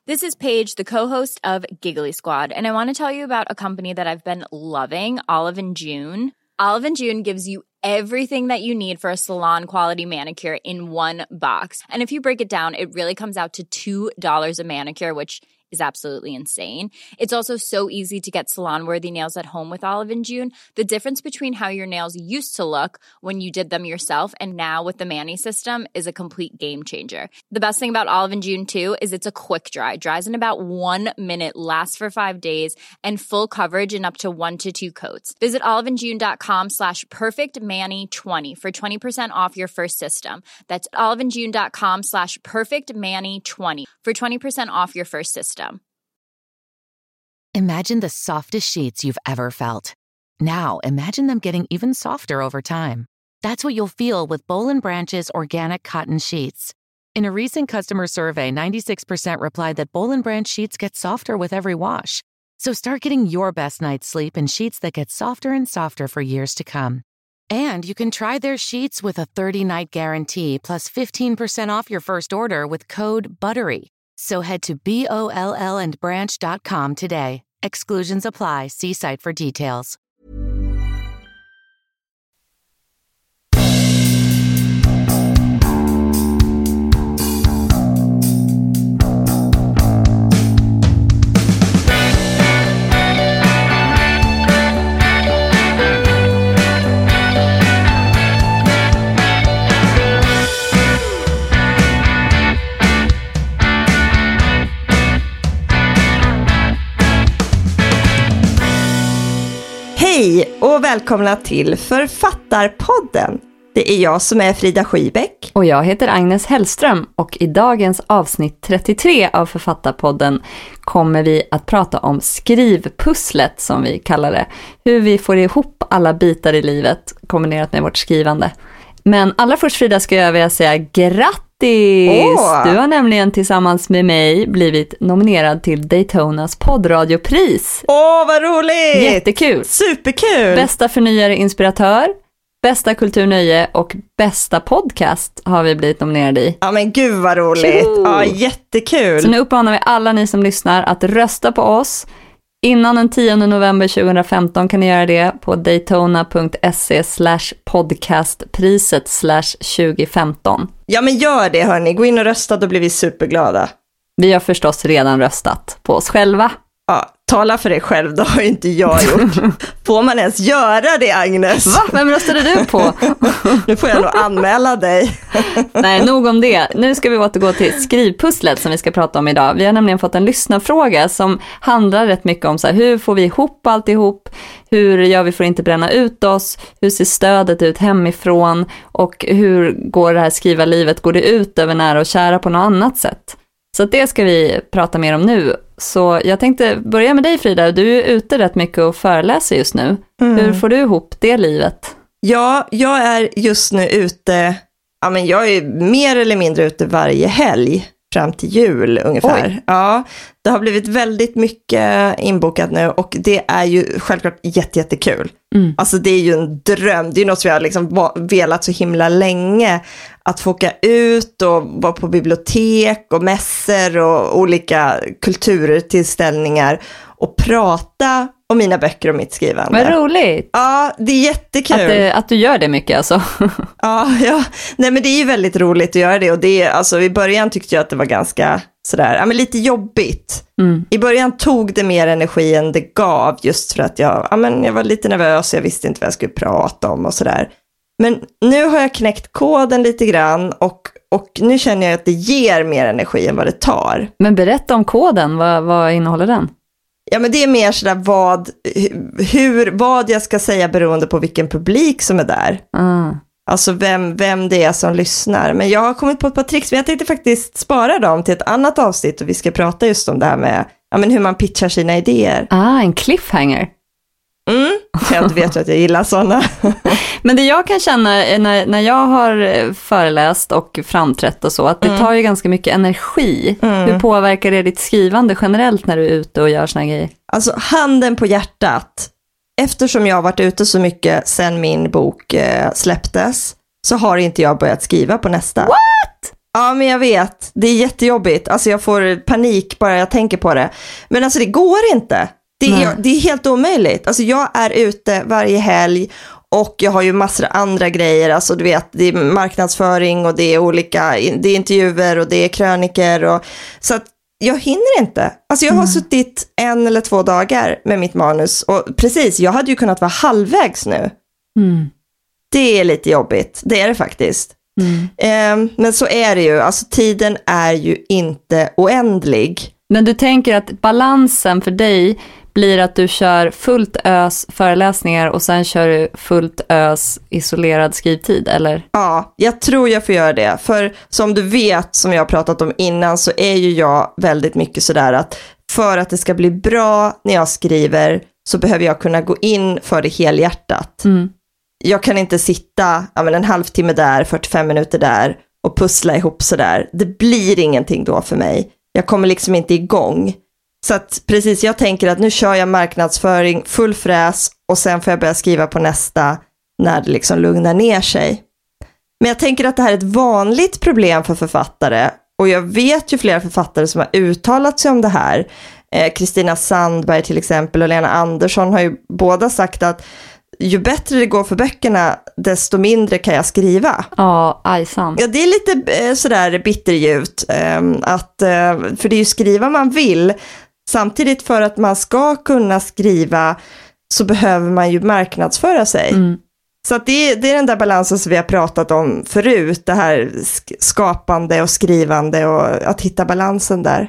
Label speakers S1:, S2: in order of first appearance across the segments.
S1: This is Paige, the co-host of Giggly Squad, and I want to tell you about a company that I've been loving, Olive & June. Olive & June gives you everything that you need for a salon-quality manicure in one box. And if you break it down, it really comes out to $2 a manicure, which is absolutely insane. It's also so easy to get salon-worthy nails at home with Olive & June. The difference between how your nails used to look when you did them yourself and now with the Mani system is a complete game changer. The best thing about Olive & June, too, is it's a quick dry. Dries in about 1 minute, lasts for 5 days, and full coverage in up to 1 to 2 coats. Visit oliveandjune.com/perfectmani20 for 20% off your first system. That's oliveandjune.com/perfectmani20 for 20% off your first system.
S2: Imagine the softest sheets you've ever felt. Now, imagine them getting even softer over time. That's what you'll feel with Boll & Branch's organic cotton sheets. In a recent customer survey, 96% replied that Boll & Branch sheets get softer with every wash. So start getting your best night's sleep in sheets that get softer and softer for years to come. And you can try their sheets with a 30-night guarantee plus 15% off your first order with code BUTTERY. So head to BOLLandbranch.com today. Exclusions apply. See site for details.
S3: Hej och välkomna till Författarpodden. Det är jag som är Frida Skybeck.
S4: Och jag heter Agnes Hellström och i dagens avsnitt 33 av Författarpodden kommer vi att prata om skrivpusslet som vi kallar det. Hur vi får ihop alla bitar i livet kombinerat med vårt skrivande. Men allra först Frida ska jag vilja säga grattis! Du har nämligen tillsammans med mig blivit nominerad till Daytonas poddradiopris.
S3: Vad roligt!
S4: Jättekul!
S3: Superkul!
S4: Bästa förnyare inspiratör, bästa kulturnöje och bästa podcast har vi blivit nominerade i.
S3: Ja men gud vad roligt! Ja, jättekul!
S4: Så nu uppmanar vi alla ni som lyssnar att rösta på oss. Innan den 10 november 2015 kan ni göra det på daytona.se/podcastpriset/2015.
S3: Ja men gör det hörni, gå in och rösta, då blir vi superglada.
S4: Vi har förstås redan röstat på oss själva.
S3: Ja, tala för dig själv, det har ju inte jag gjort. Får man ens göra det, Agnes?
S4: Va? Vem röstade du på?
S3: Nu får jag nog anmäla dig.
S4: Nej, nog om det. Nu ska vi återgå till skrivpusslet som vi ska prata om idag. Vi har nämligen fått en lyssnarfråga som handlar rätt mycket om så här, hur får vi ihop alltihop? Hur gör vi för att inte bränna ut oss? Hur ser stödet ut hemifrån? Och hur går det här skriva livet? Går det ut över nära och kära på något annat sätt? Så det ska vi prata mer om nu. Så jag tänkte börja med dig Frida. Du är ute rätt mycket och föreläser just nu. Hur får du ihop det livet?
S3: Ja, jag är just nu ute. Ja, men jag är mer eller mindre ute varje helg fram till jul ungefär.
S4: Oj.
S3: Ja, det har blivit väldigt mycket inbokat nu och det är ju självklart jättekul. Alltså det är ju en dröm. Det är något som jag har liksom velat så himla länge. Att få åka ut och vara på bibliotek och mässor och olika kulturtillställningar och prata om mina böcker och mitt skrivande.
S4: Vad roligt!
S3: Ja, det är jättekul.
S4: Att du gör det mycket alltså.
S3: Ja. Nej men det är ju väldigt roligt att göra det och det är, alltså i början tyckte jag att det var ganska sådär, ja men lite jobbigt. I början tog det mer energi än det gav just för att jag var lite nervös och jag visste inte vad jag skulle prata om och sådär. Men nu har jag knäckt koden lite grann och nu känner jag att det ger mer energi än vad det tar.
S4: Men berätta om koden, vad innehåller den?
S3: Ja men det är mer sådär vad jag ska säga beroende på vilken publik som är där. Alltså vem det är som lyssnar. Men jag har kommit på ett par tricks, men jag tänkte faktiskt spara dem till ett annat avsnitt och vi ska prata just om det här med hur man pitchar sina idéer.
S4: En cliffhanger.
S3: Jag vet att jag gillar sådana.
S4: Men det jag kan känna när jag har föreläst och framträtt och så, att det tar ju ganska mycket energi. Hur påverkar det ditt skrivande generellt när du är ute och gör såna grejer?
S3: Alltså handen på hjärtat. Eftersom jag har varit ute så mycket sen min bok släpptes så har inte jag börjat skriva på nästa.
S4: What?
S3: Ja, men jag vet. Det är jättejobbigt. Alltså jag får panik bara jag tänker på det. Men alltså det går inte. Det är helt omöjligt. Alltså jag är ute varje helg och jag har ju massor av andra grejer. Alltså du vet, det är marknadsföring och det är olika, det är intervjuer och det är kröniker. Och, så att jag hinner inte. Alltså jag har suttit 1 eller 2 dagar med mitt manus. Och precis, jag hade ju kunnat vara halvvägs nu. Det är lite jobbigt. Det är det faktiskt. Men så är det ju. Alltså tiden är ju inte oändlig.
S4: Men du tänker att balansen för dig blir att du kör fullt ös föreläsningar och sen kör du fullt ös isolerad skrivtid, eller?
S3: Ja, jag tror jag får göra det. För som du vet, som jag har pratat om innan, så är ju jag väldigt mycket sådär att för att det ska bli bra när jag skriver så behöver jag kunna gå in för det helhjärtat. Jag kan inte sitta en halvtimme där, 45 minuter där och pussla ihop sådär. Det blir ingenting då för mig. Jag kommer liksom inte igång. Så att precis, jag tänker att nu kör jag marknadsföring full fräs och sen får jag börja skriva på nästa när det liksom lugnar ner sig. Men jag tänker att det här är ett vanligt problem för författare och jag vet ju flera författare som har uttalat sig om det här. Kristina Sandberg till exempel och Lena Andersson har ju båda sagt att ju bättre det går för böckerna, desto mindre kan jag skriva.
S4: Ja, ajsan.
S3: Ja, det är lite sådär bitterljuvt. För det är ju skriva man vill. Samtidigt för att man ska kunna skriva så behöver man ju marknadsföra sig. Så att det är den där balansen som vi har pratat om förut. Det här skapande och skrivande och att hitta balansen där.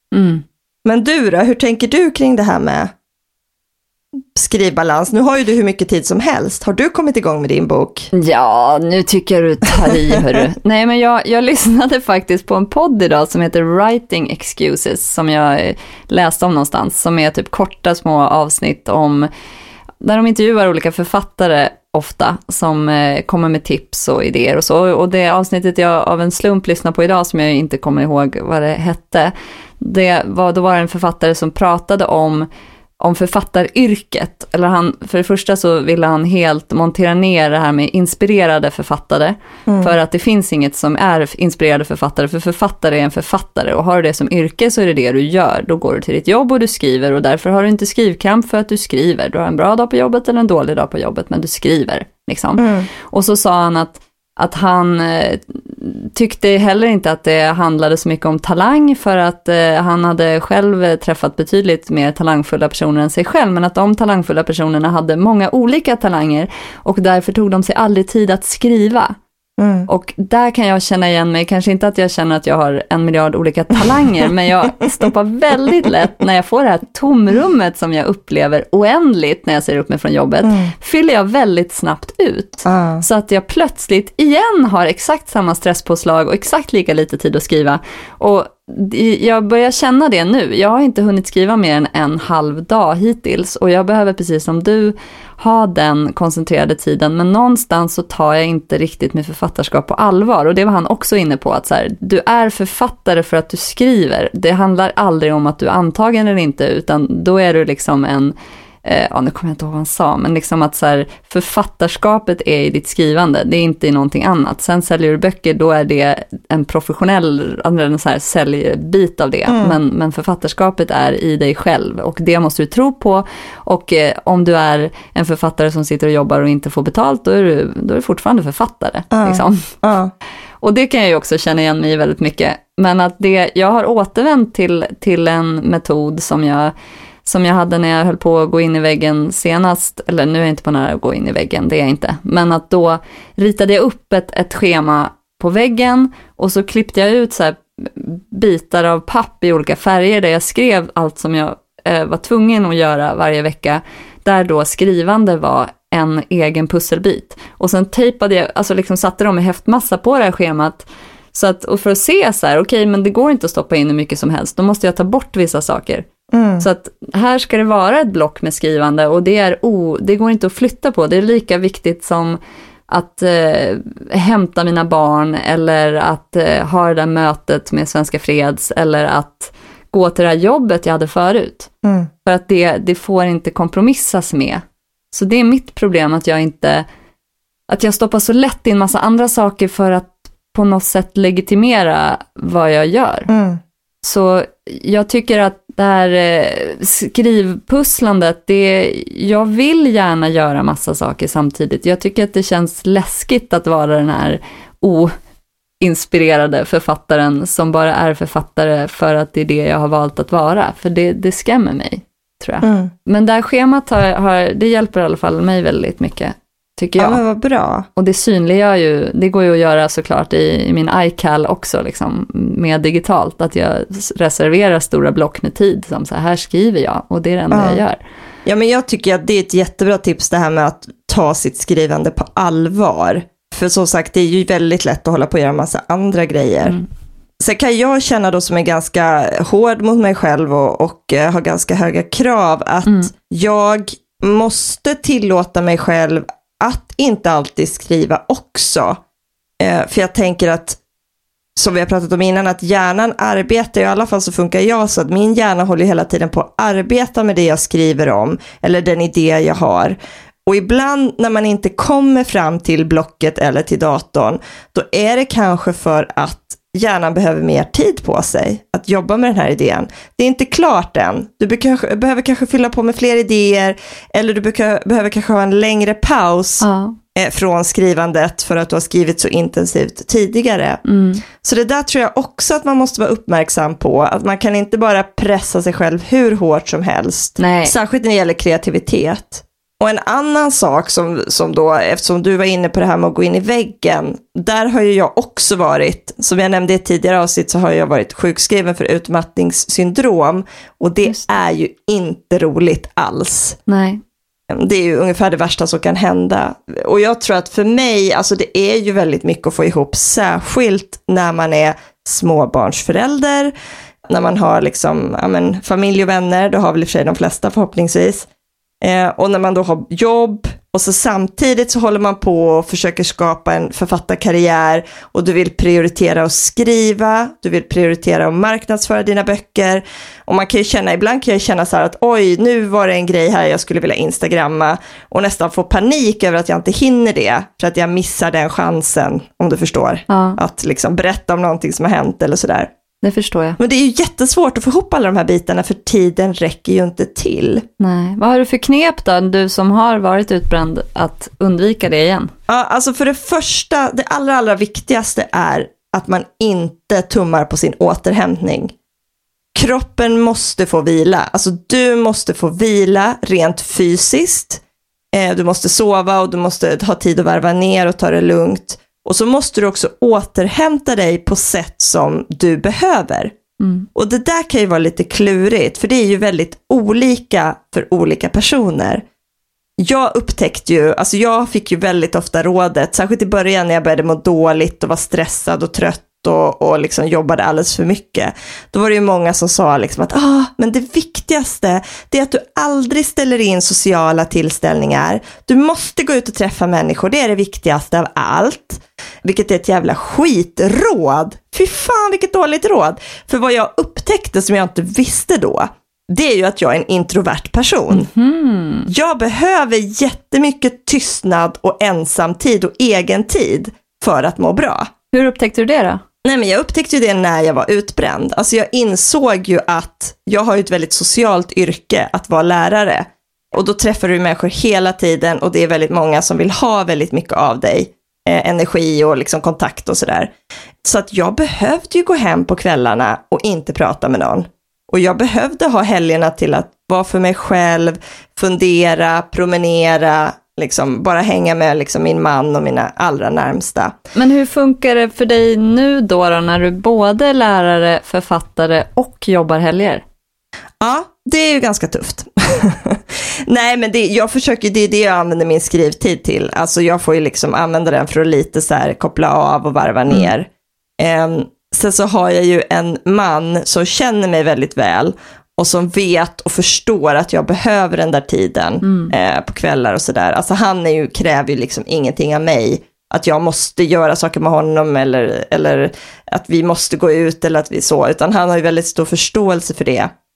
S3: Men du då, hur tänker du kring det här med skrivbalans? Nu har ju du hur mycket tid som helst. Har du kommit igång med din bok?
S4: Ja, nu tycker du tar i, hörru. Nej, men jag lyssnade faktiskt på en podd idag som heter Writing Excuses, som jag läste om någonstans, som är typ korta små avsnitt om, där de intervjuar olika författare ofta som kommer med tips och idéer och så. Och det avsnittet jag av en slump lyssnar på idag, som jag inte kommer ihåg vad det hette, då var det en författare som pratade om författaryrket. Eller för det första så ville han helt montera ner det här med inspirerade författare. För att det finns inget som är inspirerade författare. För författare är en författare. Och har du det som yrke så är det du gör. Då går du till ditt jobb och du skriver. Och därför har du inte skrivkramp för att du skriver. Du har en bra dag på jobbet eller en dålig dag på jobbet. Men du skriver. Liksom. Och så sa han att han tyckte heller inte att det handlade så mycket om talang, för att han hade själv träffat betydligt mer talangfulla personer än sig själv, men att de talangfulla personerna hade många olika talanger och därför tog de sig aldrig tid att skriva. Och där kan jag känna igen mig, kanske inte att jag känner att jag har 1 miljard olika talanger, men jag stoppar väldigt lätt när jag får det här tomrummet som jag upplever oändligt när jag ser upp mig från jobbet, fyller jag väldigt snabbt ut. Så att jag plötsligt igen har exakt samma stresspåslag och exakt lika lite tid att skriva. Och jag börjar känna det nu. Jag har inte hunnit skriva mer än 1,5 dag hittills och jag behöver precis som du ha den koncentrerade tiden, men någonstans så tar jag inte riktigt med författarskap på allvar, och det var han också inne på, att så här, du är författare för att du skriver. Det handlar aldrig om att du är antagen eller inte, utan då är du liksom en nu kommer jag inte ihåg vad han sa, men liksom att så här, författarskapet är i ditt skrivande, det är inte i någonting annat. Sen säljer du böcker, då är det en professionell en så här säljbit av det, men författarskapet är i dig själv och det måste du tro på, och om du är en författare som sitter och jobbar och inte får betalt, då är du fortfarande författare liksom. Och det kan jag ju också känna igen mig i väldigt mycket, men att jag har återvänt till en metod som jag hade när jag höll på att gå in i väggen senast, eller nu är jag inte på nära att gå in i väggen, det är jag inte, men att då ritade jag upp ett schema på väggen och så klippte jag ut så här bitar av papp i olika färger där jag skrev allt som jag var tvungen att göra varje vecka, där då skrivande var en egen pusselbit. Och sen tejpade jag, alltså liksom satte dem i häftmassa på det här schemat, så att, och för att se så här, okej, men det går inte att stoppa in hur mycket som helst, då måste jag ta bort vissa saker. Så att här ska det vara ett block med skrivande, och det går inte att flytta på. Det är lika viktigt som att hämta mina barn, eller att ha det där mötet med Svenska Freds, eller att gå till det här jobbet jag hade förut. För att det får inte kompromissas med. Så det är mitt problem, att jag stoppar så lätt in massa andra saker för att på något sätt legitimera vad jag gör. Så jag tycker att det här skrivpusslandet, jag vill gärna göra massa saker samtidigt. Jag tycker att det känns läskigt att vara den här inspirerade författaren som bara är författare för att det är det jag har valt att vara. För det skrämmer mig, tror jag. Men det här schemat det hjälper i alla fall mig väldigt mycket, tycker jag.
S3: Ja, men vad bra.
S4: Och det synliggör ju, det går ju att göra såklart i min iCal också, liksom, med digitalt. Att jag reserverar stora block med tid som så här skriver jag, och det är det enda jag gör. Ja,
S3: men jag tycker att det är ett jättebra tips, det här med att ta sitt skrivande på allvar. För som sagt, det är ju väldigt lätt att hålla på och göra massa andra grejer. Sen kan jag känna då, som är ganska hård mot mig själv och har ganska höga krav, att jag måste tillåta mig själv att inte alltid skriva också. För jag tänker att, som vi har pratat om innan, att hjärnan arbetar, i alla fall så funkar jag så att min hjärna håller hela tiden på att arbeta med det jag skriver om, eller den idé jag har. Och ibland när man inte kommer fram till blocket eller till datorn, då är det kanske för att hjärnan behöver mer tid på sig att jobba med den här idén. Det är inte klart än. Du behöver kanske fylla på med fler idéer, eller du behöver kanske ha en längre paus från skrivandet för att du har skrivit så intensivt tidigare. Så det där tror jag också att man måste vara uppmärksam på. Att man kan inte bara pressa sig själv hur hårt som helst.
S4: Nej.
S3: Särskilt när det gäller kreativitet. Och en annan sak som då, eftersom du var inne på det här med att gå in i väggen, där har ju jag också varit, som jag nämnde i ett tidigare avsnitt, så har jag varit sjukskriven för utmattningssyndrom, och det är ju inte roligt alls.
S4: Nej.
S3: Det är ju ungefär det värsta som kan hända. Och jag tror att för mig, alltså det är ju väldigt mycket att få ihop, särskilt när man är småbarnsförälder, när man har liksom, familj och vänner, då har väl i och för sig de flesta förhoppningsvis. Och när man då har jobb, och så samtidigt så håller man på och försöker skapa en författarkarriär, och du vill prioritera att skriva, du vill prioritera att marknadsföra dina böcker, och man kan ju känna, ibland kan jag känna så här att oj, nu var det en grej här jag skulle vilja instagramma, och nästan få panik över att jag inte hinner det, för att jag missar den chansen, om du förstår, att liksom berätta om någonting som har hänt eller sådär.
S4: Det förstår jag.
S3: Men det är ju jättesvårt att få ihop alla de här bitarna, för tiden räcker ju inte till.
S4: Nej. Vad har du för knep då, du som har varit utbränd, att undvika det igen?
S3: Ja, alltså för det första, det allra viktigaste är att man inte tummar på sin återhämtning. Kroppen måste få vila. Alltså du måste få vila rent fysiskt. Du måste sova, och du måste ha tid att varva ner och ta det lugnt. Och så måste du också återhämta dig på sätt som du behöver. Och det där kan ju vara lite klurigt, för det är ju väldigt olika för olika personer. Jag upptäckte ju, alltså jag fick ju väldigt ofta rådet, särskilt i början när jag började må dåligt och var stressad och trött och liksom jobbade alldeles för mycket. Då var det ju många som sa liksom att men det viktigaste, det är att du aldrig ställer in sociala tillställningar. Du måste gå ut och träffa människor, det är det viktigaste av allt. Vilket är ett jävla skitråd. Fy fan, vilket dåligt råd. För vad jag upptäckte som jag inte visste då, det är ju att jag är en introvert person. Jag behöver jättemycket tystnad och ensamtid och egen tid för att må bra.
S4: Hur upptäckte du det då?
S3: Nej, men jag upptäckte ju det när jag var utbränd. Alltså jag insåg ju att jag har ett väldigt socialt yrke, att vara lärare. Och då träffar du människor hela tiden, och det är väldigt många som vill ha väldigt mycket av dig. Energi och liksom kontakt och sådär. Så att jag behövde ju gå hem på kvällarna och inte prata med någon. Och jag behövde ha helgerna till att vara för mig själv, fundera, promenera, liksom bara hänga med liksom min man och mina allra närmsta.
S4: Men hur funkar det för dig nu då när du både är lärare, författare och jobbar helger?
S3: Ja, det är ju ganska tufft. Nej, men det är det jag använder min skrivtid till. Alltså jag får ju liksom använda den för att lite så här koppla av och varva ner. Sen så har jag ju en man som känner mig väldigt väl, och som vet och förstår att jag behöver den där tiden på kvällar och sådär. Alltså han kräver ju liksom ingenting av mig. Att jag måste göra saker med honom, eller att vi måste gå ut, eller att vi så. Utan han har ju väldigt stor förståelse för det.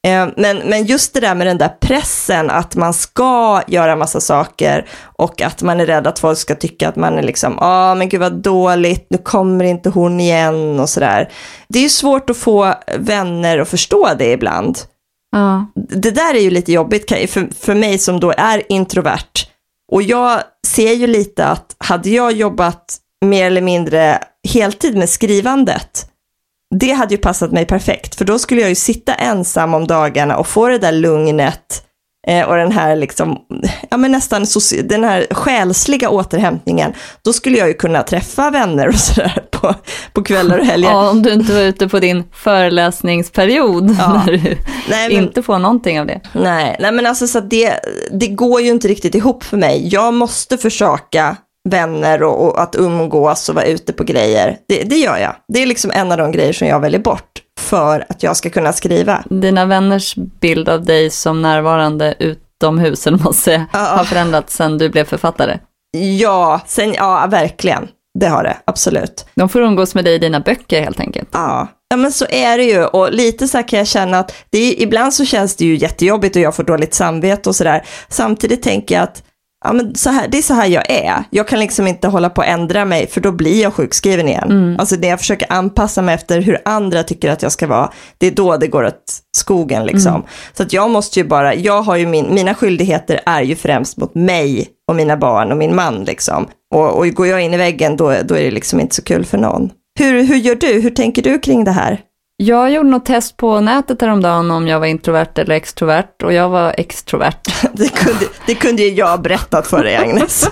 S3: Men just det där med den där pressen att man ska göra massa saker och att man är rädd att folk ska tycka att man är liksom, men gud vad dåligt, nu kommer inte hon igen och sådär. Det är ju svårt att få vänner att förstå det ibland. Det där är ju lite jobbigt för mig som då är introvert. Och jag ser ju lite att hade jag jobbat mer eller mindre heltid med skrivandet, det hade ju passat mig perfekt. För då skulle jag ju sitta ensam om dagarna och få det där lugnet och den här liksom, men nästan den här själsliga återhämtningen. Då skulle jag ju kunna träffa vänner och sådär på kvällar och helger.
S4: Ja, om du inte var ute på din föreläsningsperiod när du inte får någonting av det. Nej,
S3: men alltså så det går ju inte riktigt ihop för mig. Jag måste försöka vänner och att umgås och vara ute på grejer. Det gör jag. Det är liksom en av de grejer som jag väljer bort för att jag ska kunna skriva.
S4: Dina vänners bild av dig som närvarande utomhus, eller måste säga, har förändrats sedan du blev författare.
S3: Ja, verkligen. Det har det, absolut.
S4: De får umgås med dig i dina böcker helt enkelt.
S3: Ja, men så är det ju. Och lite så här kan jag känna att ibland så känns det ju jättejobbigt och jag får dåligt samvete och sådär. Samtidigt tänker jag att men det är så här jag är. Jag kan liksom inte hålla på att ändra mig, för då blir jag sjukskriven igen. Alltså när jag försöker anpassa mig efter hur andra tycker att jag ska vara, det är då det går åt skogen liksom. Så att jag måste ju jag har ju mina skyldigheter är ju främst mot mig och mina barn och min man liksom. Och går jag in i väggen då är det liksom inte så kul för någon. Hur gör du? Hur tänker du kring det här?
S4: Jag gjorde något test på nätet häromdagen om jag var introvert eller extrovert, och jag var extrovert.
S3: Det kunde ju jag berättat för dig, Agnes.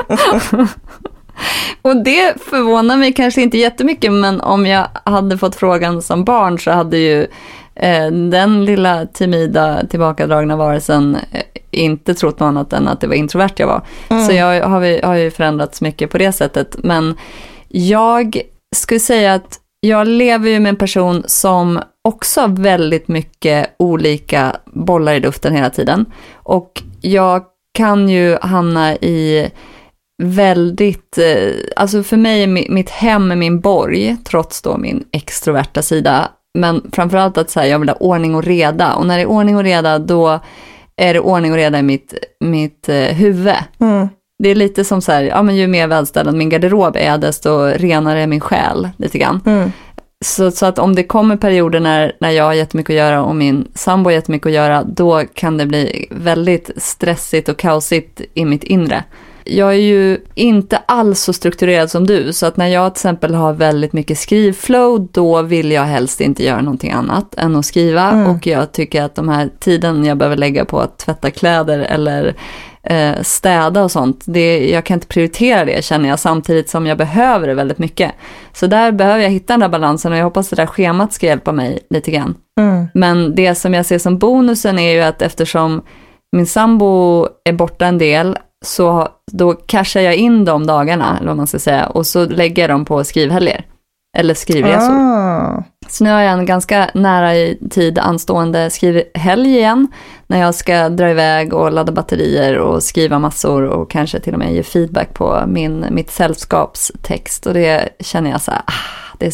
S4: Och det förvånar mig kanske inte jättemycket, men om jag hade fått frågan som barn så hade ju den lilla timida tillbakadragna varelsen inte trott något annat än att det var introvert jag var. Så jag har ju förändrats mycket på det sättet. Men jag skulle säga att jag lever ju med en person som också har väldigt mycket olika bollar i luften hela tiden. Och jag kan ju hamna i väldigt, alltså för mig är mitt hem är min borg, trots då min extroverta sida. Men framförallt att säga jag vill ha ordning och reda. Och när det är ordning och reda, då är det ordning och reda i mitt huvud. Det är lite som så här, men ju mer välställd min garderob är, desto renare är min själ lite grann. Så att om det kommer perioder när jag har jättemycket att göra och min sambo har jättemycket att göra, då kan det bli väldigt stressigt och kaosigt i mitt inre. Jag är ju inte alls så strukturerad som du, så att när jag till exempel har väldigt mycket skrivflow, då vill jag helst inte göra någonting annat än att skriva. Och jag tycker att de här tiden jag behöver lägga på att tvätta kläder eller städa och sånt, jag kan inte prioritera det, känner jag, samtidigt som jag behöver det väldigt mycket. Så där behöver jag hitta den där balansen, och jag hoppas det där schemat ska hjälpa mig lite grann. Men det som jag ser som bonusen är ju att eftersom min sambo är borta en del, så då cashar jag in de dagarna, eller vad man ska säga, och så lägger jag dem på skrivhelger eller skrivresor. Så nu har jag en ganska nära i tid anstående skrivhelg igen, när jag ska dra iväg och ladda batterier och skriva massor och kanske till och med ge feedback på mitt sällskapstext. Och det känner jag så här, det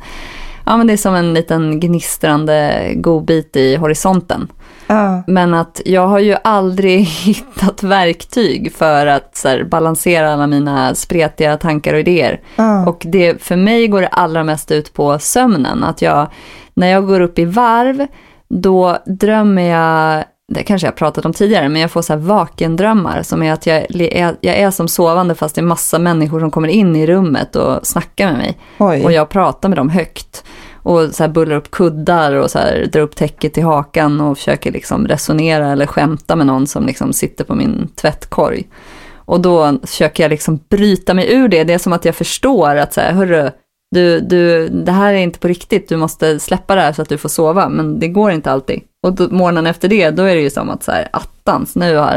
S4: är som en liten gnistrande godbit i horisonten. Men att jag har ju aldrig hittat verktyg för att så här, balansera alla mina spretiga tankar och idéer. Och för mig går det allra mest ut på sömnen. Att när jag går upp i varv, då drömmer jag, det kanske jag pratat om tidigare, men jag får så här vakendrömmar som är att jag är som sovande, fast det är massa människor som kommer in i rummet och snackar med mig. Och jag pratar med dem högt. Och så här bullar upp kuddar och så här drar upp täcket i hakan och försöker liksom resonera eller skämta med någon som liksom sitter på min tvättkorg. Och då försöker jag liksom bryta mig ur det. Det är som att jag förstår att så här, hörru, det här är inte på riktigt. Du måste släppa det här så att du får sova. Men det går inte alltid. Och då, morgonen efter det, då är det ju som att så här, attans,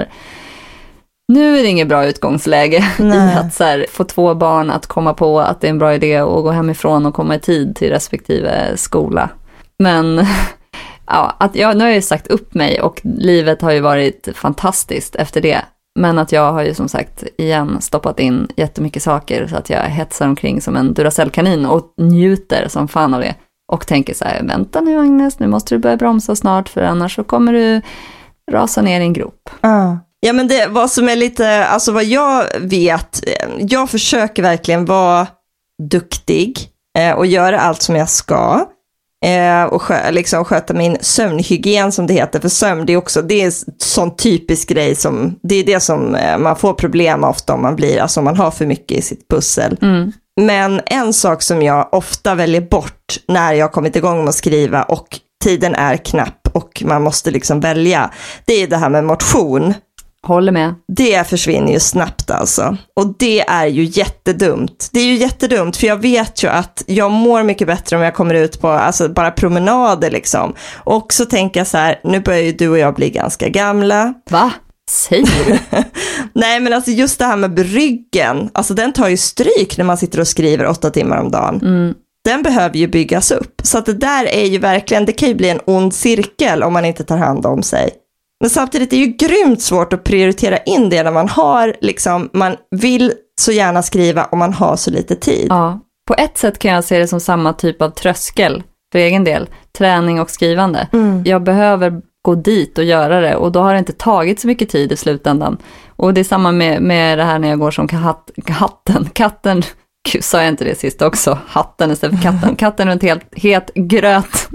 S4: nu är det inget bra utgångsläge i att så här, få 2 barn att komma på att det är en bra idé att gå hemifrån och komma i tid till respektive skola. Men nu har jag ju sagt upp mig, och livet har ju varit fantastiskt efter det. Men att jag har ju som sagt igen stoppat in jättemycket saker, så att jag hetsar omkring som en Duracell-kanin och njuter som fan av det. och tänker så här, vänta nu Agnes, nu måste du börja bromsa snart för annars så kommer du rasa ner i en grop.
S3: Ja, men det vad som är lite, alltså vad jag vet, jag försöker verkligen vara duktig och göra allt som jag ska och liksom sköta min sömnhygien som det heter, för sömn det är en sån typisk grej som, det är det som man får problem ofta om man blir, alltså om man har för mycket i sitt pussel. Men en sak som jag ofta väljer bort när jag har kommit igång med att skriva och tiden är knapp och man måste liksom välja, det är det här med motion.
S4: Håller med.
S3: Det försvinner ju snabbt alltså. Och det är ju jättedumt. Det är ju jättedumt för jag vet ju att jag mår mycket bättre om jag kommer ut på alltså bara promenader liksom. Och så tänker jag så här, nu börjar ju du och jag bli ganska gamla.
S4: Va? Säger du?
S3: Nej, men alltså just det här med ryggen, alltså den tar ju stryk när man sitter och skriver 8 timmar om dagen. Den behöver ju byggas upp. Så att det där är ju verkligen, det kan ju bli en ond cirkel om man inte tar hand om sig. Men samtidigt är det ju grymt svårt att prioritera in det när man har liksom, man vill så gärna skriva och man har så lite tid.
S4: Ja, på ett sätt kan jag se det som samma typ av tröskel för egen del, träning och skrivande. Jag behöver gå dit och göra det och då har det inte tagit så mycket tid i slutändan. Och det är samma med det här när jag går som katten, gud, sa jag inte det sist också? Hatten istället för katten. Katten runt het gröt.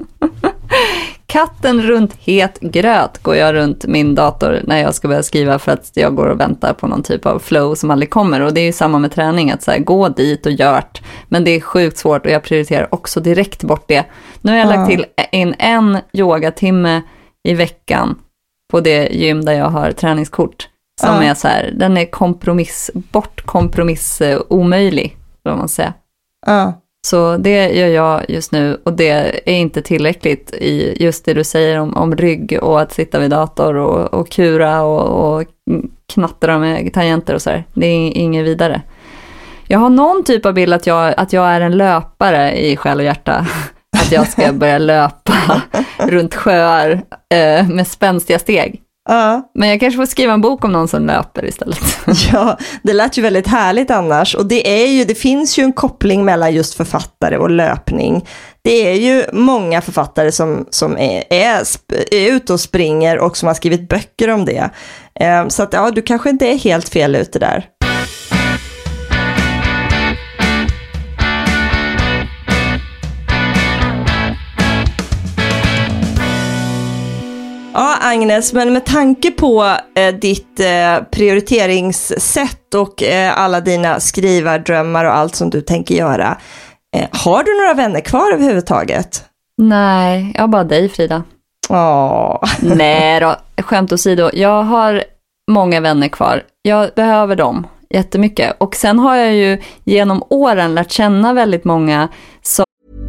S4: Katten runt het gröt går jag runt min dator när jag ska börja skriva för att jag går och väntar på någon typ av flow som aldrig kommer. Och det är ju samma med träning, att så här, gå dit och gjort. Men det är sjukt svårt och jag prioriterar också direkt bort det. Nu har jag lagt till en yogatimme i veckan på det gym där jag har träningskort. Som är så här, den är kompromiss omöjlig, vad man säger. Så det gör jag just nu och det är inte tillräckligt i just det du säger om rygg och att sitta vid dator och kura och knattra med tangenter och så här. Det är inget vidare. Jag har någon typ av bild att jag är en löpare i själ och hjärta. Att jag ska börja löpa runt sjöar med spänstiga steg. Men jag kanske får skriva en bok om någon som löper istället.
S3: Ja, det lät ju väldigt härligt annars. Och det finns ju en koppling mellan just författare och löpning. Det är ju många författare som är ute och springer och som har skrivit böcker om det. Så att ja, du kanske inte är helt fel ute där. Ja, Agnes, men med tanke på ditt prioriteringssätt och alla dina skrivardrömmar och allt som du tänker göra, har du några vänner kvar överhuvudtaget?
S4: Nej, jag har bara dig, Frida. Nej då, skämt åsido. Jag har många vänner kvar. Jag behöver dem jättemycket. Och sen har jag ju genom åren lärt känna väldigt många som...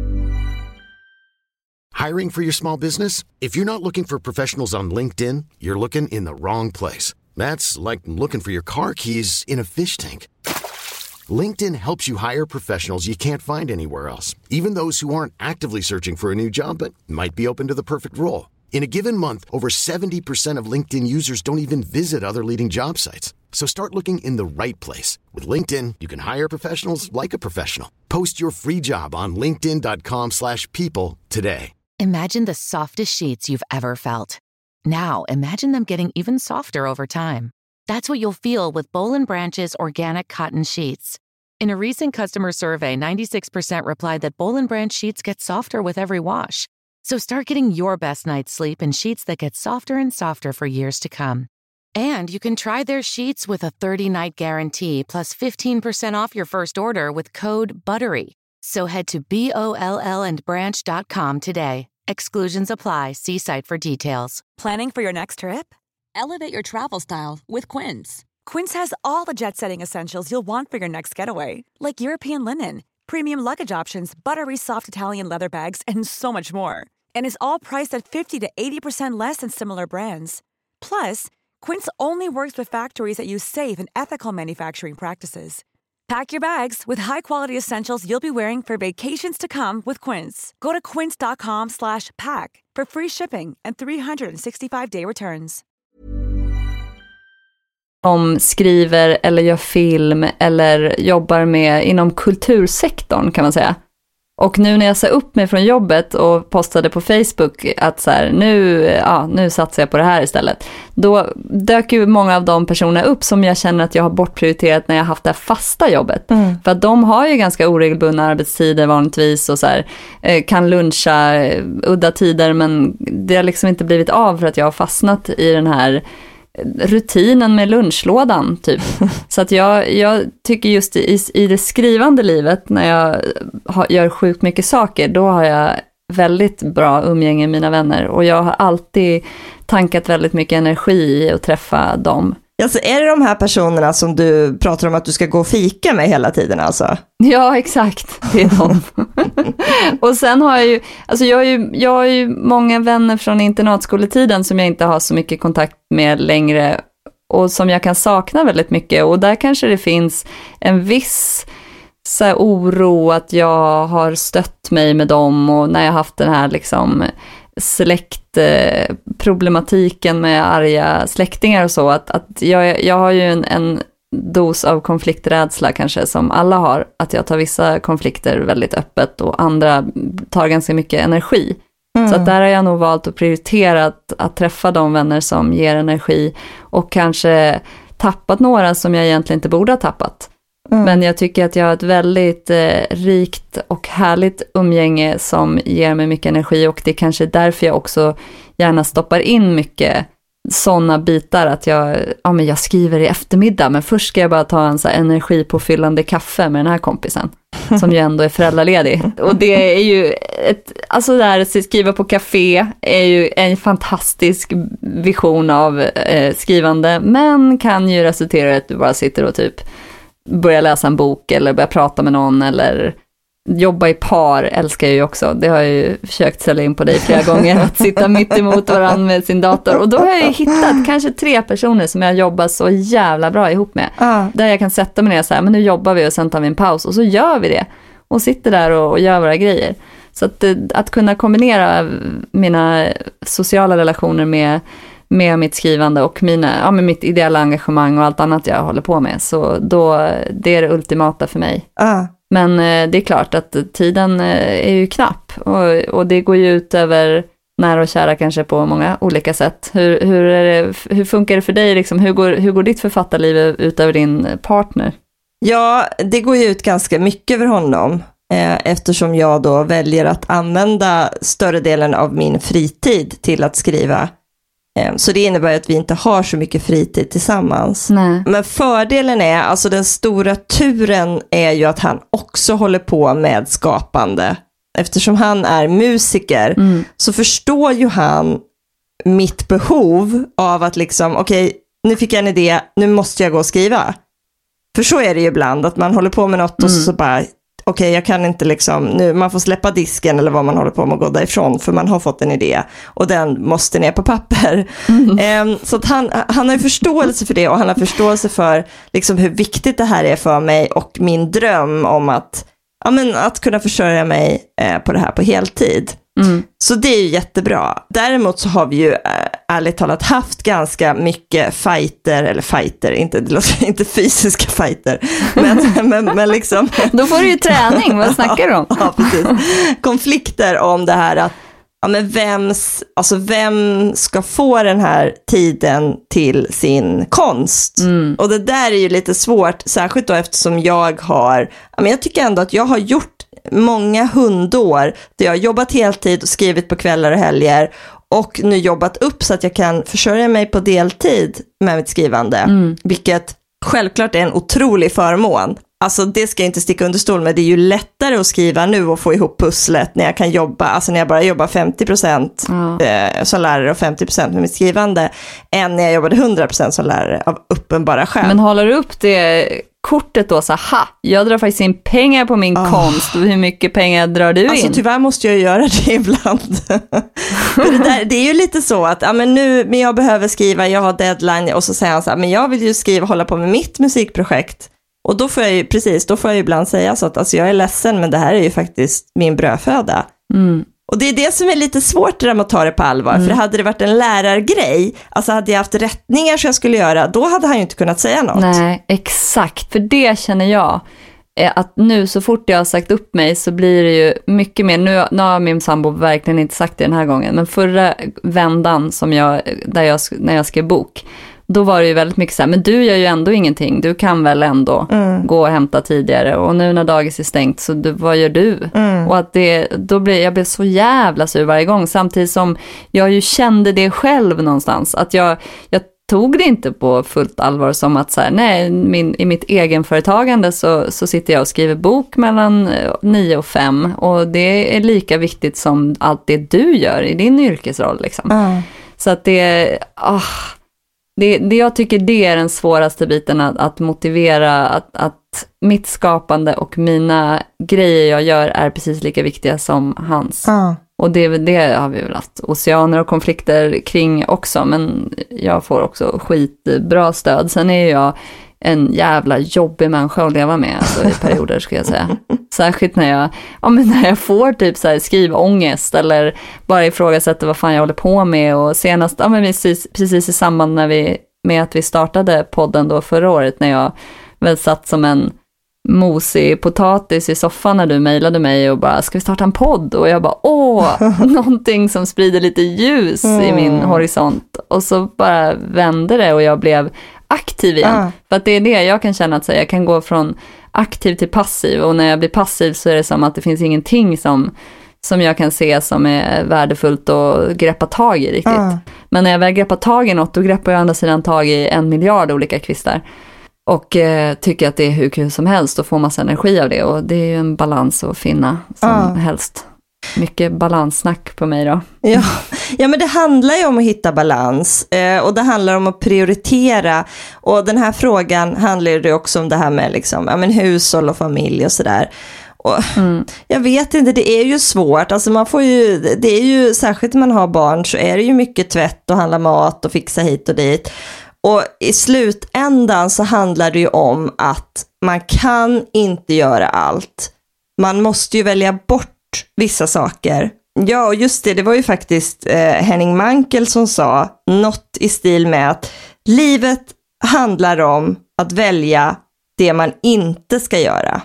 S5: Hiring for your small business? If you're not looking for professionals on LinkedIn, you're looking in the wrong place. That's like looking for your car keys in a fish tank. LinkedIn helps you hire professionals you can't find anywhere else, even those who aren't actively searching for a new job but might be open to the perfect role. In a given month, over 70% of LinkedIn users don't even visit other leading job sites. So start looking in the right place. With LinkedIn, you can hire professionals like a professional. Post your free job on linkedin.com/people today.
S2: Imagine the softest sheets you've ever felt. Now, imagine them getting even softer over time. That's what you'll feel with Boll & Branch's organic cotton sheets. In a recent customer survey, 96% replied that Boll & Branch sheets get softer with every wash. So start getting your best night's sleep in sheets that get softer and softer for years to come. And you can try their sheets with a 30-night guarantee plus 15% off your first order with code BUTTERY. So head to BOLLandbranch.com today. Exclusions apply. See site for details.
S6: Planning for your next trip? Elevate your travel style with Quince. Quince has all the jet-setting essentials you'll want for your next getaway, like European linen, premium luggage options, buttery soft Italian leather bags, and so much more. And is all priced at 50 to 80% less than similar brands. Plus, Quince only works with factories that use safe and ethical manufacturing practices. Pack your bags with high-quality essentials you'll be wearing for vacations to come with Quince. Go to quince.com/pack for free shipping and 365-day returns.
S4: Som skriver eller gör film eller jobbar med inom kultursektorn kan man säga. Och nu när jag sa upp mig från jobbet och postade på Facebook att så här, nu satsar jag på det här istället. Då dök ju många av de personerna upp som jag känner att jag har bortprioriterat när jag haft det här fasta jobbet. För att de har ju ganska oregelbundna arbetstider vanligtvis och så här, kan luncha udda tider, men det har liksom inte blivit av för att jag har fastnat i den här rutinen med lunchlådan typ. Så att jag tycker just i det skrivande livet när jag gör sjukt mycket saker, då har jag väldigt bra umgänge med mina vänner och jag har alltid tankat väldigt mycket energi i att träffa dem.
S3: Alltså är det de här personerna som du pratar om att du ska gå och fika med hela tiden alltså?
S4: Ja, exakt. Det är de. Och sen har jag ju, alltså jag har ju många vänner från internatskoletiden som jag inte har så mycket kontakt med längre och som jag kan sakna väldigt mycket. Och där kanske det finns en viss så här oro att jag har stött mig med dem och när jag haft den här liksom släktproblematiken med arga släktingar och så, att jag har ju en dos av konflikträdsla kanske som alla har, att jag tar vissa konflikter väldigt öppet och andra tar ganska mycket energi. Så att där har jag nog valt att prioritera att träffa de vänner som ger energi och kanske tappat några som jag egentligen inte borde ha tappat. Men jag tycker att jag har ett väldigt rikt och härligt umgänge som ger mig mycket energi och det är kanske därför jag också gärna stoppar in mycket sådana bitar att jag skriver i eftermiddag men först ska jag bara ta en så här energipåfyllande kaffe med den här kompisen som ju ändå är föräldraledig. Och det är ju alltså där att skriva på café är ju en fantastisk vision av skrivande men kan ju resultera i att du bara sitter och typ börja läsa en bok eller börja prata med någon eller jobba i par älskar jag ju också. Det har jag ju försökt sälja in på dig flera gånger att sitta mitt emot varandra med sin dator. Och då har jag ju hittat kanske 3 personer som jag jobbar så jävla bra ihop med. Där jag kan sätta mig ner och säga, men nu jobbar vi och sen tar vi en paus och så gör vi det. Och sitter där och gör våra grejer. Så att kunna kombinera mina sociala relationer med mitt skrivande och med mitt ideella engagemang och allt annat jag håller på med. Så då, det är det ultimata för mig. Men det är klart att tiden är ju knapp och det går ju ut över nära och kära kanske på många olika sätt. Hur funkar det för dig? Liksom? Hur går ditt författarliv ut över din partner?
S3: Ja, det går ju ut ganska mycket över honom eftersom jag då väljer att använda större delen av min fritid till att skriva. Så det innebär att vi inte har så mycket fritid tillsammans.
S4: Nej.
S3: Men fördelen är, alltså den stora turen är ju att han också håller på med skapande. Eftersom han är musiker så förstår ju han mitt behov av att liksom, okej, nu fick jag en idé, nu måste jag gå och skriva. För så är det ju ibland, att man håller på med något och så bara, okej, jag kan inte liksom, nu man får släppa disken eller vad man håller på med och gå därifrån för man har fått en idé och den måste ner på papper. Så att han har ju förståelse för det och han har förståelse för liksom hur viktigt det här är för mig och min dröm om att kunna försörja mig på det här på heltid. Så det är ju jättebra. Däremot så har vi ju ärligt talat haft ganska mycket fighter, inte fysiska fighter, men liksom...
S4: Då får du ju träning, vad snackar du om?
S3: Ja, precis. Konflikter om det här att vem ska få den här tiden till sin konst? Och det där är ju lite svårt, särskilt då eftersom jag tycker ändå att jag har gjort många hundår där jag har jobbat heltid och skrivit på kvällar och helger och nu jobbat upp så att jag kan försörja mig på deltid med mitt skrivande, vilket självklart är en otrolig förmån. Alltså det ska jag inte sticka under stol med, det är ju lättare att skriva nu och få ihop pusslet när jag kan jobba, alltså när jag bara jobbar 50% som lärare och 50% med mitt skrivande än när jag jobbade 100% som lärare av uppenbara skäl.
S4: Men håller du upp det kortet då så jag drar faktiskt in pengar på min konst och hur mycket pengar drar du in?
S3: Alltså tyvärr måste jag göra det ibland. För det är ju lite så att men jag behöver skriva, jag har deadline och så säger han så här, men jag vill ju hålla på med mitt musikprojekt. Och då får jag ju ibland säga så att alltså, jag är ledsen men det här är ju faktiskt min brödföda. Och det är det som är lite svårt där med att ta det på allvar. För hade det varit en lärargrej, alltså hade jag haft rättningar som jag skulle göra, då hade han ju inte kunnat säga något.
S4: Nej, exakt. För det känner jag. att nu så fort jag har sagt upp mig så blir det ju mycket mer, nu har min sambo verkligen inte sagt det den här gången, men förra vändan när jag skrev bok, då var det ju väldigt mycket så här, men du gör ju ändå ingenting, du kan väl ändå gå och hämta tidigare, och nu när dagis är stängt så vad gör du? Och att jag blev så jävla sur varje gång, samtidigt som jag ju kände det själv någonstans, att jag tog det inte på fullt allvar som att så här, nej, i mitt egenföretagande så sitter jag och skriver bok mellan 9 och 5, och det är lika viktigt som allt det du gör i din yrkesroll liksom. Så att jag tycker det är den svåraste biten, att motivera att mitt skapande och mina grejer jag gör är precis lika viktiga som hans. Och det har vi väl haft oceaner och konflikter kring också, men jag får också skitbra stöd. Sen är jag en jävla jobbig människa att leva med, alltså, i perioder ska jag säga. Särskilt när jag får typ så här skrivångest eller bara ifrågasätter vad fan jag håller på med. Och senast, precis i samband med att vi startade podden då förra året, när jag väl satt som en mosig potatis i soffan när du mejlade mig och bara, ska vi starta en podd? Och jag bara, någonting som sprider lite ljus i min horisont. Och så bara vände det och jag blev aktiv igen. För att det är det jag kan känna, att jag kan gå från aktiv till passiv, och när jag blir passiv så är det som att det finns ingenting som jag kan se som är värdefullt att greppa tag i riktigt. Men när jag väl greppar tag i något, då greppar jag andra sidan tag i 1 miljard olika kvistar. Och tycker att det är hur kul som helst och får massa energi av det. Och det är ju en balans att finna som helst. Mycket balanssnack på mig då.
S3: Ja, men det handlar ju om att hitta balans. Och det handlar om att prioritera. Och den här frågan handlar ju också om det här med liksom, hushåll och familj och sådär. Och jag vet inte, det är ju svårt. Alltså det är ju, särskilt när man har barn så är det ju mycket tvätt och handla mat och fixa hit och dit. Och i slutändan så handlar det ju om att man kan inte göra allt. Man måste ju välja bort vissa saker. Ja, och just det var ju faktiskt Henning Mankell som sa något i stil med att livet handlar om att välja det man inte ska göra.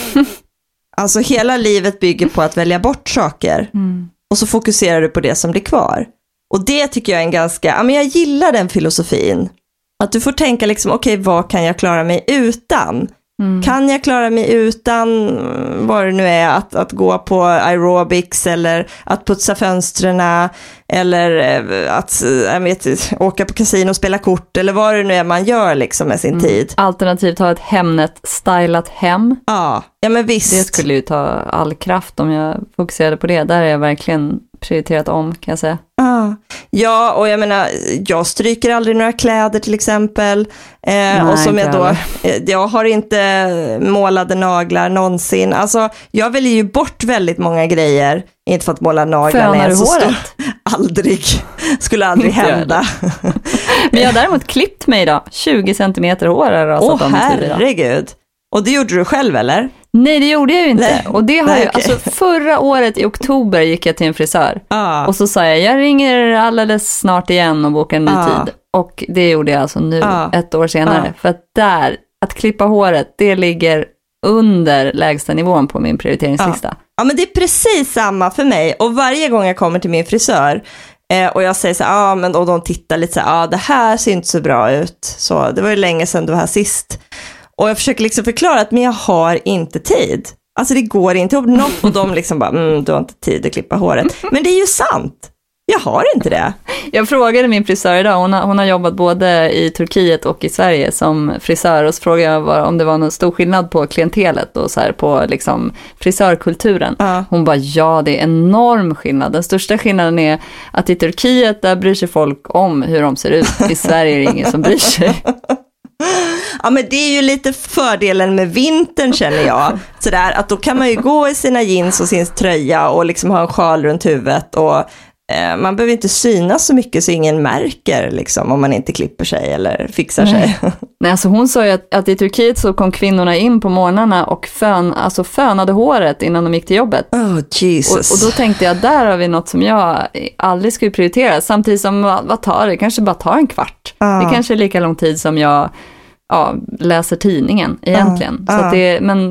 S3: Alltså hela livet bygger på att välja bort saker. Och så fokuserar du på det som blir kvar. Och det tycker jag är en ganska, jag gillar den filosofin. Att du får tänka liksom, okej, vad kan jag klara mig utan? Kan jag klara mig utan vad det nu är, att gå på aerobics eller att putsa fönstren eller att åka på kasino och spela kort eller vad det nu är man gör liksom med sin tid.
S4: Alternativt ha ett Hemnet stylat hem.
S3: Ja, men visst.
S4: Det skulle ju ta all kraft om jag fokuserade på det. Där är jag verkligen prioriterat om, kan jag säga.
S3: Ja, och jag menar, jag stryker aldrig några kläder till exempel.
S4: Nej,
S3: och som jag har inte målade naglar någonsin. Alltså, jag väljer ju bort väldigt många grejer. Inte för att måla naglar.
S4: Fönar du håret?
S3: Skulle aldrig hända.
S4: Men jag har däremot klippt mig idag. 20 centimeter hår har rasat om
S3: herregud. Och det gjorde du själv, eller?
S4: Nej, det gjorde jag ju inte. Nej. Och det har alltså förra året i oktober gick jag till en frisör. Och så sa jag ringer alldeles snart igen och bokar en ny tid. Och det gjorde jag alltså nu, 1 år senare. För att att klippa håret, det ligger under lägsta nivån på min prioriteringslista.
S3: Ja, men det är precis samma för mig. Och varje gång jag kommer till min frisör och jag säger så här, men och de tittar lite så här, det här ser inte så bra ut. Så det var ju länge sedan du var här sist. Och jag försöker liksom förklara att men jag har inte tid. Alltså det går inte upp något och de liksom bara, du har inte tid att klippa håret. Men det är ju sant. Jag har inte det.
S4: Jag frågade min frisör idag, hon har jobbat både i Turkiet och i Sverige som frisör. Och så frågade jag om det var någon stor skillnad på klientelet och så här på liksom frisörkulturen. Hon bara, ja, det är enorm skillnad. Den största skillnaden är att i Turkiet där bryr sig folk om hur de ser ut. I Sverige är det ingen som bryr sig.
S3: Ja, men det är ju lite fördelen med vintern, känner jag. Sådär, att då kan man ju gå i sina jeans och sin tröja och liksom ha en sjal runt huvudet och man behöver inte synas så mycket så ingen märker liksom, om man inte klipper sig eller fixar sig.
S4: Nej, alltså hon sa ju att i Turkiet så kom kvinnorna in på morgnarna och fönade håret innan de gick till jobbet.
S3: Oh, Jesus.
S4: Och då tänkte jag, där har vi något som jag aldrig skulle prioritera. Samtidigt som, vad tar det? Kanske bara tar en kvart. Det kanske är lika lång tid som jag läser tidningen egentligen. Så att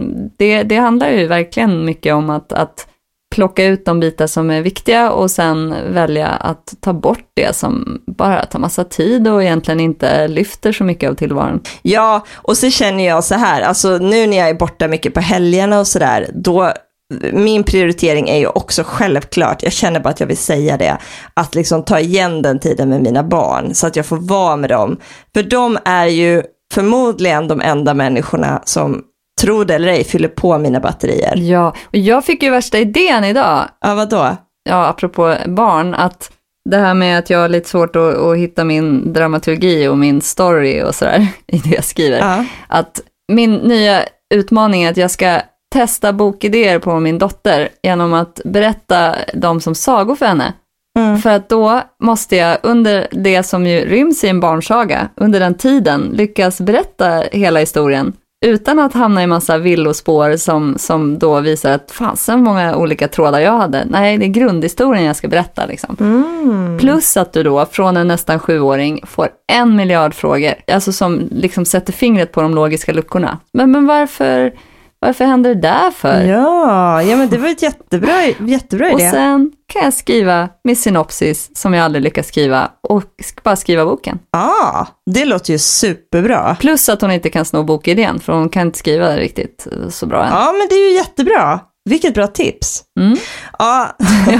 S4: det handlar ju verkligen mycket om att plocka ut de bitar som är viktiga och sen välja att ta bort det som bara tar massa tid och egentligen inte lyfter så mycket av tillvaron.
S3: Ja, och så känner jag så här, alltså nu när jag är borta mycket på helgerna och sådär, då min prioritering är ju också självklart, jag känner bara att jag vill säga det, att liksom ta igen den tiden med mina barn så att jag får vara med dem. För de är ju förmodligen de enda människorna som, tro det eller ej, fyller på mina batterier.
S4: Ja, och jag fick ju värsta idén idag.
S3: Ja, vadå?
S4: Ja, apropå barn, att det här med att jag har lite svårt att hitta min dramaturgi och min story och sådär i det jag skriver. Ja. Att min nya utmaning är att jag ska testa bokidéer på min dotter genom att berätta dem som sagor för henne. För att då måste jag under det som ju ryms i en barnsaga, under den tiden lyckas berätta hela historien utan att hamna i massa villospår som då visar att fasen många olika trådar jag hade. Nej, det är grundhistorien jag ska berätta liksom. Plus att du då från en nästan 7-åring får 1 miljard frågor, alltså som liksom sätter fingret på de logiska luckorna. Men varför händer det där för?
S3: Ja, men det var ett jättebra idé.
S4: Och sen kan jag skriva min synopsis som jag aldrig lyckas skriva och bara skriva boken.
S3: Det låter ju superbra.
S4: Plus att hon inte kan sno bokidén för hon kan inte skriva riktigt så bra än.
S3: Ja, men det är ju jättebra. Vilket bra tips. Ja.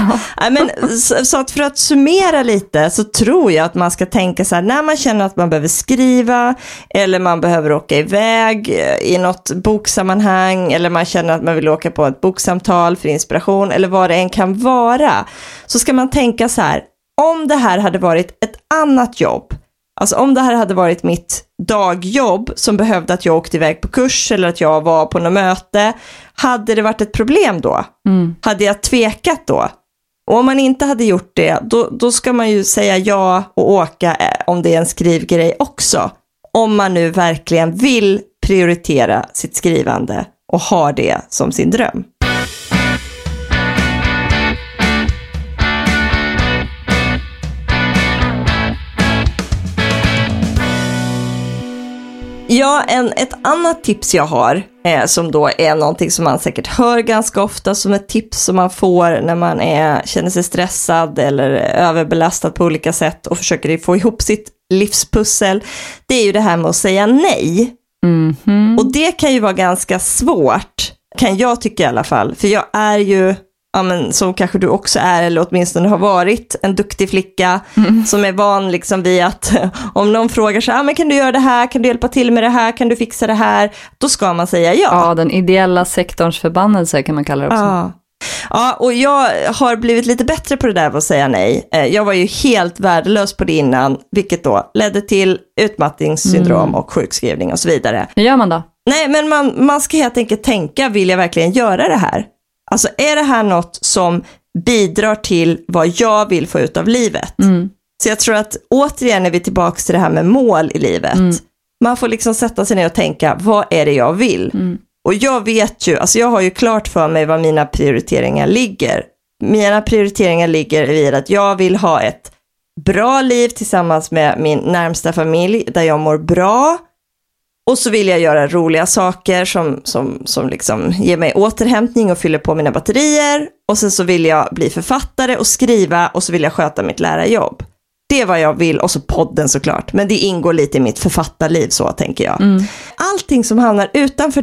S3: Men, så att för att summera lite så tror jag att man ska tänka så här, när man känner att man behöver skriva eller man behöver åka iväg i något boksammanhang eller man känner att man vill åka på ett boksamtal för inspiration eller vad det än kan vara, så ska man tänka så här, om det här hade varit ett annat jobb, alltså om det här hade varit mitt dagjobb som behövde att jag åkte iväg på kurs eller att jag var på något möte, hade det varit ett problem då? Hade jag tvekat då? Och om man inte hade gjort det, då ska man ju säga ja och åka om det är en skrivgrej också. Om man nu verkligen vill prioritera sitt skrivande och har det som sin dröm. Ja, ett annat tips jag har som då är någonting som man säkert hör ganska ofta som ett tips som man får när man känner sig stressad eller överbelastad på olika sätt och försöker få ihop sitt livspussel. Det är ju det här med att säga nej. Och det kan ju vara ganska svårt, kan jag tycka i alla fall. För jag är ju, som kanske du också är eller åtminstone har varit, en duktig flicka som är van liksom vid att om någon frågar så men kan du göra det här, kan du hjälpa till med det här, kan du fixa det här, då ska man säga ja.
S4: Ja, den ideella sektorns förbannelse kan man kalla det också.
S3: Ja, och jag har blivit lite bättre på det där att säga nej. Jag var ju helt värdelös på det innan, vilket då ledde till utmattningssyndrom och sjukskrivning och så vidare.
S4: Hur gör man då?
S3: Nej, men man ska helt enkelt tänka, vill jag verkligen göra det här? Alltså är det här något som bidrar till vad jag vill få ut av livet? Så jag tror att återigen är vi tillbaka till det här med mål i livet. Man får liksom sätta sig ner och tänka, vad är det jag vill? Och jag vet ju, alltså jag har ju klart för mig vad mina prioriteringar ligger. Mina prioriteringar ligger i att jag vill ha ett bra liv tillsammans med min närmsta familj där jag mår bra. Och så vill jag göra roliga saker som liksom ger mig återhämtning och fyller på mina batterier. Och sen så vill jag bli författare och skriva och så vill jag sköta mitt lärarjobb. Det är vad jag vill, och så podden såklart. Men det ingår lite i mitt författarliv, så tänker jag. Allting som hamnar utanför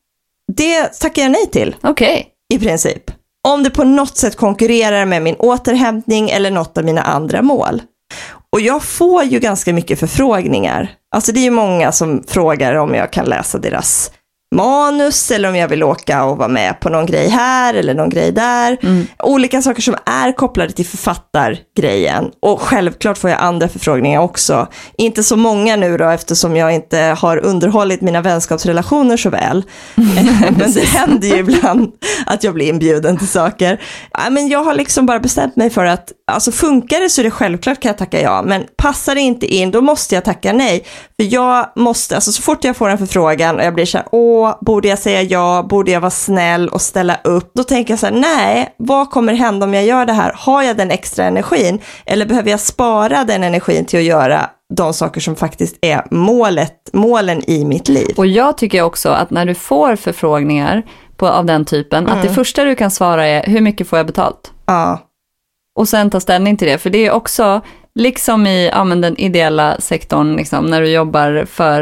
S3: det tackar jag nej till.
S4: Okej.
S3: I princip. Om det på något sätt konkurrerar med min återhämtning eller något av mina andra mål. Och jag får ju ganska mycket förfrågningar. Alltså det är ju många som frågar om jag kan läsa deras manus eller om jag vill åka och vara med på någon grej här eller någon grej där. Olika saker som är kopplade till författargrejen. Och självklart får jag andra förfrågningar också. Inte så många nu då, eftersom jag inte har underhållit mina vänskapsrelationer så väl. Men det händer ju ibland att jag blir inbjuden till saker. Men jag har liksom bara bestämt mig för att alltså funkar det så är det självklart kan jag tacka ja. Men passar det inte in, då måste jag tacka nej. För jag måste, alltså så fort jag får en förfrågan och jag blir så här, borde jag säga ja? Borde jag vara snäll och ställa upp? Då tänker jag så här, nej, vad kommer hända om jag gör det här? Har jag den extra energin? Eller behöver jag spara den energin till att göra de saker som faktiskt är målen i mitt liv.
S4: Och jag tycker också att när du får förfrågningar av den typen, att det första du kan svara är, hur mycket får jag betalt?
S3: Ja.
S4: Och sen ta ställning till det, för det är också, liksom i den ideella sektorn, liksom, när du jobbar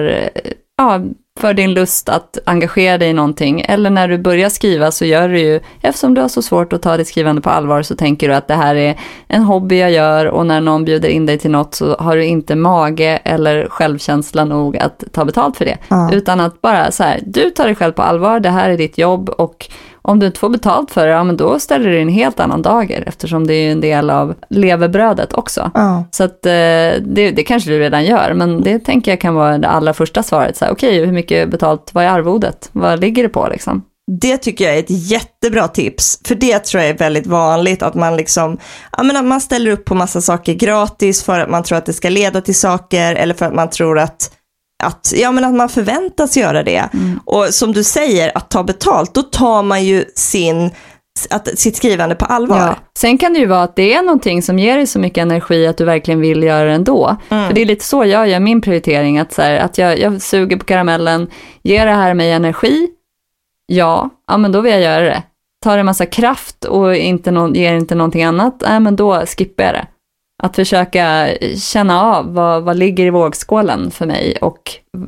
S4: för din lust att engagera dig i någonting, eller när du börjar skriva så gör du ju, eftersom du har så svårt att ta ditt skrivande på allvar, så tänker du att det här är en hobby jag gör, och när någon bjuder in dig till något så har du inte mage eller självkänsla nog att ta betalt för det, utan att bara så här, du tar dig själv på allvar, det här är ditt jobb, och om du inte får betalt för det, men då ställer du en helt annan dager, eftersom det är en del av levebrödet också. Så att det kanske du redan gör, men det tänker jag kan vara det allra första svaret. Okej, hur mycket betalt, vad är arvodet? Vad ligger det på liksom?
S3: Det tycker jag är ett jättebra tips, för det tror jag är väldigt vanligt, att man liksom, att man ställer upp på massa saker gratis för att man tror att det ska leda till saker, eller för att man tror att man förväntas göra det. Och som du säger, att ta betalt, då tar man ju sitt skrivande på allvar.
S4: Ja. Sen kan det ju vara att det är någonting som ger dig så mycket energi att du verkligen vill göra det ändå. För det är lite så jag gör min prioritering, att jag suger på karamellen, ger det här mig energi? Ja, men då vill jag göra det. Tar det en massa kraft och ger inte någonting annat? Men då skippar jag det. Att försöka känna av vad ligger i vågskålen för mig, och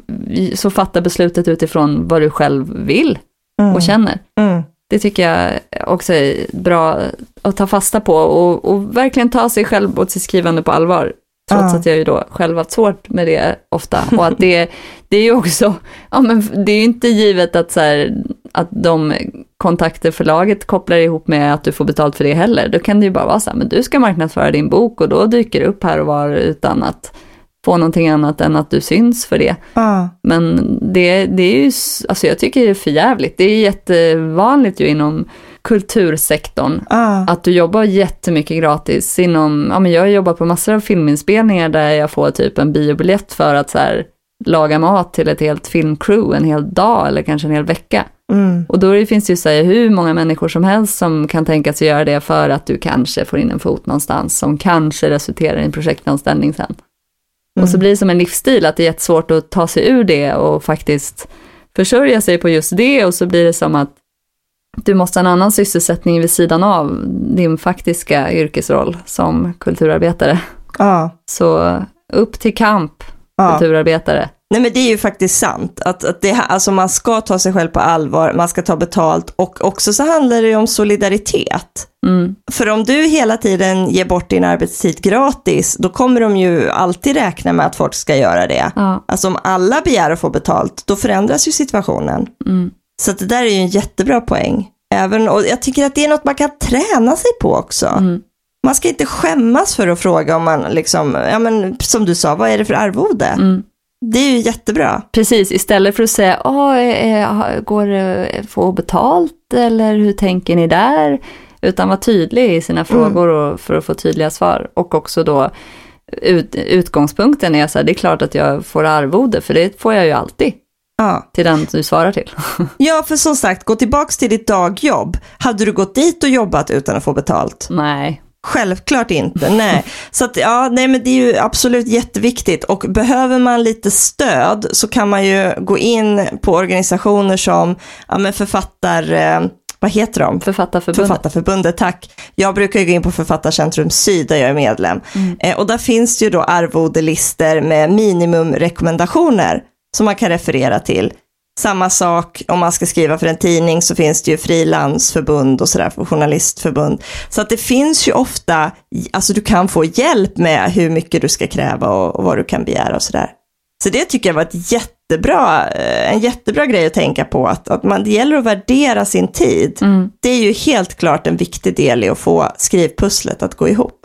S4: så fatta beslutet utifrån vad du själv vill och känner. Det tycker jag också är bra att ta fasta på, och verkligen ta sig själv och sitt skrivande på allvar, trots att jag ju då själv har svårt med det ofta. Och att det är ju också, det är ju inte givet att att de kontakter förlaget kopplar ihop med att du får betalt för det heller. Då kan det ju bara vara men du ska marknadsföra din bok, och då dyker det upp här och var utan att få någonting annat än att du syns för det. Men det är ju, alltså jag tycker det är för jävligt. Det är jättevanligt ju inom kultursektorn att du jobbar jättemycket gratis inom, jag jobbar på massor av filminspelningar där jag får typ en biobiljett för att laga mat till ett helt filmcrew en hel dag eller kanske en hel vecka. Och då finns det ju hur många människor som helst som kan tänka sig göra det för att du kanske får in en fot någonstans som kanske resulterar i en projektanställning sen. Och så blir det som en livsstil att det är jättesvårt att ta sig ur det och faktiskt försörja sig på just det, och så blir det som att du måste ha en annan sysselsättning vid sidan av din faktiska yrkesroll som kulturarbetare. Så upp till kamp, kulturarbetare.
S3: Nej, men det är ju faktiskt sant att det, alltså man ska ta sig själv på allvar, man ska ta betalt, och också så handlar det ju om solidaritet. För om du hela tiden ger bort din arbetstid gratis, då kommer de ju alltid räkna med att folk ska göra det. Alltså om alla begär att få betalt, då förändras ju situationen. Så att det där är ju en jättebra poäng. Och jag tycker att det är något man kan träna sig på också. Man ska inte skämmas för att fråga om man liksom, som du sa, vad är det för arvode? Det är ju jättebra.
S4: Precis, istället för att säga, går det att få betalt eller hur tänker ni där? Utan vara tydlig i sina frågor och för att få tydliga svar. Och också då utgångspunkten är det är klart att jag får arvode, för det får jag ju alltid. Till den du svarar till.
S3: Ja, för som sagt, gå tillbaks till ditt dagjobb. Hade du gått dit och jobbat utan att få betalt?
S4: Nej.
S3: Självklart inte, nej. Så att, men det är ju absolut jätteviktigt, och behöver man lite stöd så kan man ju gå in på organisationer som vad heter de? Författarförbundet, tack. Jag brukar gå in på Författarcentrum Syd där jag är medlem. Och där finns det ju då arvodelister med minimumrekommendationer som man kan referera till. Samma sak om man ska skriva för en tidning, så finns det ju frilansförbund och sådär, journalistförbund. Så att det finns ju ofta, alltså du kan få hjälp med hur mycket du ska kräva och vad du kan begära och sådär. Så det tycker jag var en jättebra grej att tänka på, att det gäller att värdera sin tid. Det är ju helt klart en viktig del i att få skrivpusslet att gå ihop.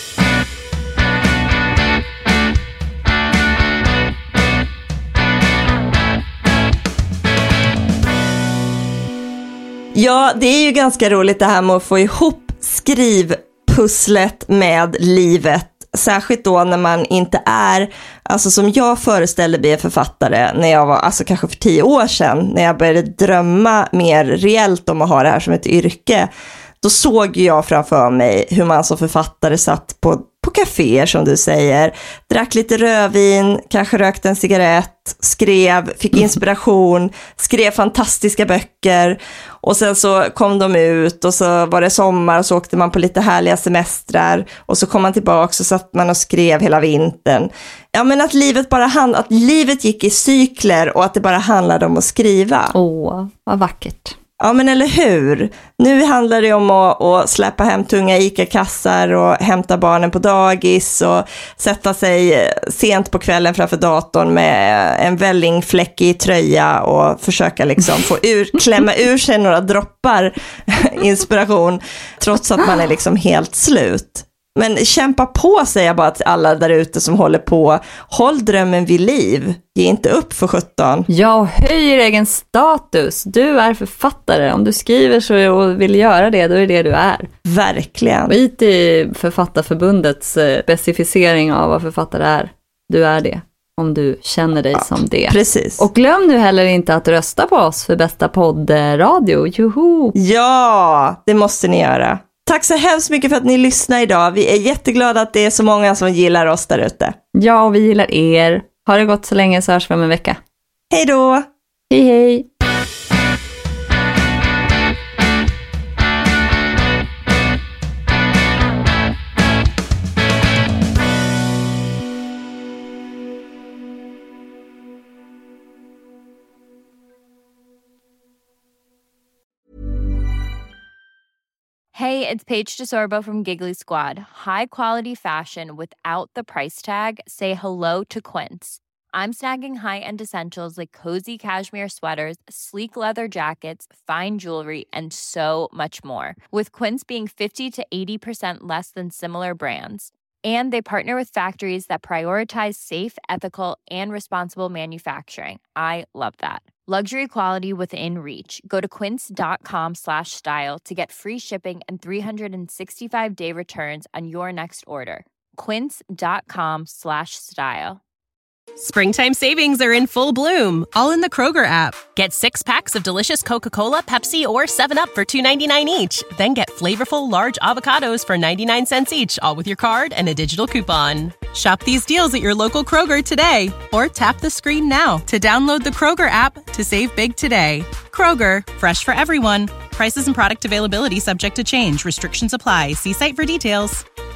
S3: Ja, det är ju ganska roligt det här med att få ihop skrivpusslet med livet. Särskilt då när man inte är, alltså som jag föreställde mig författare när jag var, alltså kanske för 10 år sedan, när jag började drömma mer reellt om att ha det här som ett yrke. Då såg jag framför mig hur man som författare satt på kaféer som du säger, drack lite rödvin, kanske rökte en cigarett, skrev, fick inspiration, skrev fantastiska böcker och sen så kom de ut och så var det sommar och så åkte man på lite härliga semestrar och så kom man tillbaka och satt man och skrev hela vintern. Ja, men att livet gick i cykler och att det bara handlade om att skriva.
S4: Vad vackert.
S3: Ja, men eller hur? Nu handlar det om att släppa hem tunga ICA-kassar och hämta barnen på dagis och sätta sig sent på kvällen framför datorn med en vällingfläckig tröja och försöka liksom klämma ur sig några droppar inspiration trots att man är liksom helt slut. Men kämpa på, säger jag bara till alla där ute som håller på. Håll drömmen vid liv. Ge inte upp för 17.
S4: Ja, höj er egen status. Du är författare. Om du skriver så och vill göra det, då är det du är.
S3: Verkligen.
S4: Skit i Författarförbundets specificering av vad författare är. Du är det. Om du känner dig som det.
S3: Precis.
S4: Och glöm nu heller inte att rösta på oss för bästa poddradio. Joho!
S3: Ja, det måste ni göra. Tack så hemskt mycket för att ni lyssnar idag. Vi är jätteglada att det är så många som gillar oss där ute.
S4: Ja, och vi gillar er. Har det gått så länge så hörs vi om en vecka.
S3: Hej då!
S4: Hej hej!
S1: Hey, it's Paige DeSorbo from Giggly Squad. High quality fashion without the price tag. Say hello to Quince. I'm snagging high-end essentials like cozy cashmere sweaters, sleek leather jackets, fine jewelry, and so much more. With Quince being 50 to 80% less than similar brands. And they partner with factories that prioritize safe, ethical, and responsible manufacturing. I love that. Luxury quality within reach. Go to quince.com/style to get free shipping and 365-day returns on your next order. Quince.com/style.
S7: Springtime savings are in full bloom, all in the Kroger app. Get 6 packs of delicious Coca-Cola, Pepsi, or 7-Up for $2.99 each. Then get flavorful large avocados for 99 cents each, all with your card and a digital coupon. Shop these deals at your local Kroger today, or tap the screen now to download the Kroger app to save big today. Kroger, fresh for everyone. Prices and product availability subject to change. Restrictions apply. See site for details.